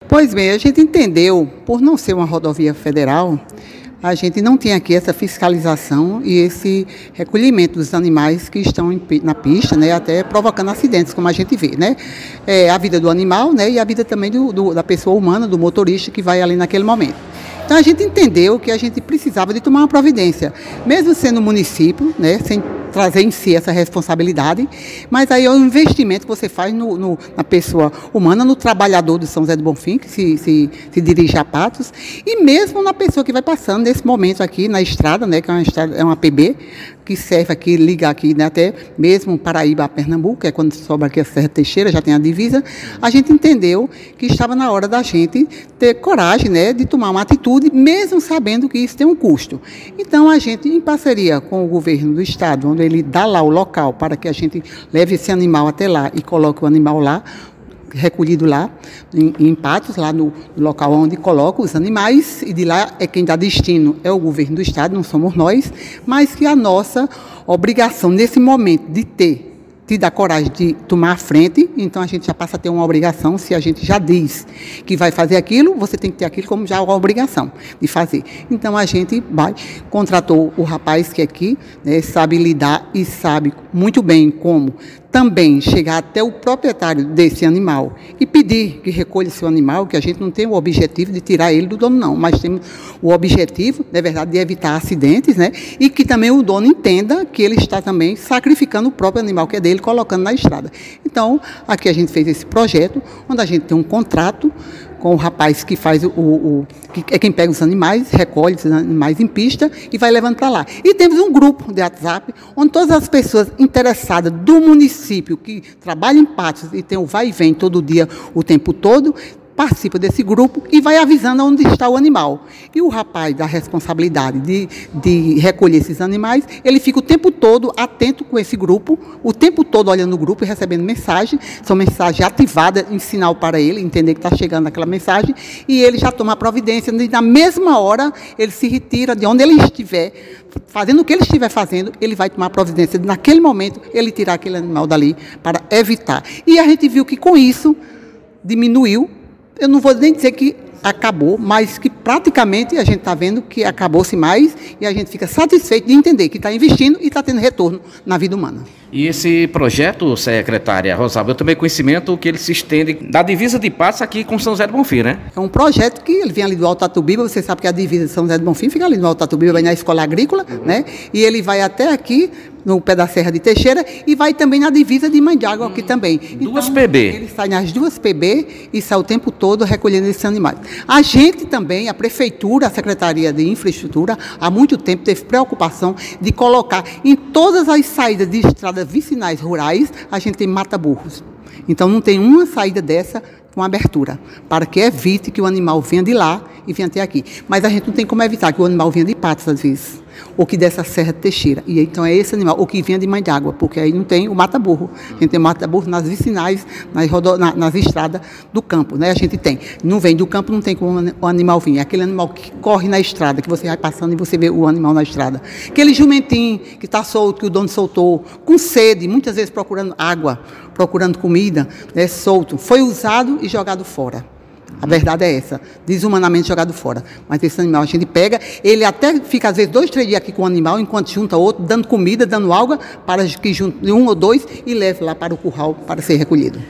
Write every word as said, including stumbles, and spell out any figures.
Pois bem, a gente entendeu, por não ser uma rodovia federal, a gente não tem aqui essa fiscalização e esse recolhimento dos animais que estão em, na pista, né, até provocando acidentes, como a gente vê, né? É, a vida do animal, né, e a vida também do, do, da pessoa humana, do motorista que vai ali naquele momento. Então a gente entendeu que a gente precisava de tomar uma providência, mesmo sendo município, né, sem trazer em si essa responsabilidade, mas aí é um investimento que você faz no, no, na pessoa humana, no trabalhador de São José do Bonfim, que se, se, se dirige a Patos, e mesmo na pessoa que vai passando nesse momento aqui na estrada, né, que é uma, estrada, é uma P B, que serve aqui, liga aqui, né, até mesmo Paraíba a Pernambuco, que é quando sobra aqui a Serra Teixeira, já tem a divisa. A gente entendeu que estava na hora da gente ter coragem, né, de tomar uma atitude, mesmo sabendo que isso tem um custo. Então a gente, em parceria com o governo do estado, onde ele dá lá o local para que a gente leve esse animal até lá e coloque o animal lá, recolhido lá, em, em Patos, lá no local onde coloca os animais, e de lá é quem dá destino, é o governo do estado, não somos nós, mas que a nossa obrigação nesse momento de ter, de dar coragem de tomar a frente, então a gente já passa a ter uma obrigação, se a gente já diz que vai fazer aquilo, você tem que ter aquilo como já uma obrigação de fazer. Então a gente vai, contratou o rapaz que é aqui, né, sabe lidar e sabe muito bem como também chegar até o proprietário desse animal e pedir que recolha seu animal, que a gente não tem o objetivo de tirar ele do dono, não, mas temos o objetivo, na verdade, de evitar acidentes, né? E que também o dono entenda que ele está também sacrificando o próprio animal que é dele, colocando na estrada. Então, aqui a gente fez esse projeto, onde a gente tem um contrato com o rapaz que faz o, o, que é quem pega os animais, recolhe os animais em pista e vai levando para lá. E temos um grupo de WhatsApp, onde todas as pessoas interessadas do município, que trabalham em Patos e tem o vai e vem todo dia, o tempo todo, participa desse grupo e vai avisando onde está o animal. E o rapaz da responsabilidade de, de recolher esses animais, ele fica o tempo todo atento com esse grupo, o tempo todo olhando o grupo e recebendo mensagem, são mensagens ativadas em sinal para ele, entender que está chegando aquela mensagem, e ele já toma a providência, e na mesma hora ele se retira de onde ele estiver, fazendo o que ele estiver fazendo, ele vai tomar a providência, naquele momento ele tirar aquele animal dali para evitar. E a gente viu que com isso diminuiu. Eu não vou nem dizer que acabou, mas que praticamente a gente está vendo que acabou-se mais e a gente fica satisfeito de entender que está investindo e está tendo retorno na vida humana. E esse projeto, secretária Rosalba, eu tomei conhecimento que ele se estende da divisa de Patos aqui com São José do Bonfim, né? É um projeto que ele vem ali do Alto Tatubiba, você sabe que a divisa de São José do Bonfim fica ali no Alto Tatubiba, vai na escola agrícola, uhum, né? E ele vai até aqui, no pé da Serra de Teixeira, e vai também na divisa de Mandiágua aqui hum, também. Duas então, P B. Ele sai nas duas P B e sai o tempo todo recolhendo esses animais. A gente também, a Prefeitura, a Secretaria de Infraestrutura, há muito tempo teve preocupação de colocar em todas as saídas de estradas vicinais rurais, a gente tem mata-burros. Então não tem uma saída dessa com abertura, para que evite que o animal venha de lá e venha até aqui. Mas a gente não tem como evitar que o animal venha de Patos, às vezes, ou que dessa Serra de Teixeira. E então é esse animal, ou que venha de Mandiágua, porque aí não tem o mata-burro. A gente tem mata-burro nas vicinais, nas, rodo... na, nas estradas do campo, né? A gente tem. Não vem do campo, não tem como o animal vir. É aquele animal que corre na estrada, que você vai passando e você vê o animal na estrada. Aquele jumentinho que está solto, que o dono soltou, com sede, muitas vezes procurando água, procurando comida, né, solto, foi usado e jogado fora. A verdade é essa, desumanamente jogado fora. Mas esse animal a gente pega, ele até fica às vezes dois, três dias aqui com o animal, enquanto junta outro, dando comida, dando água, para que junte um ou dois e leve lá para o curral para ser recolhido.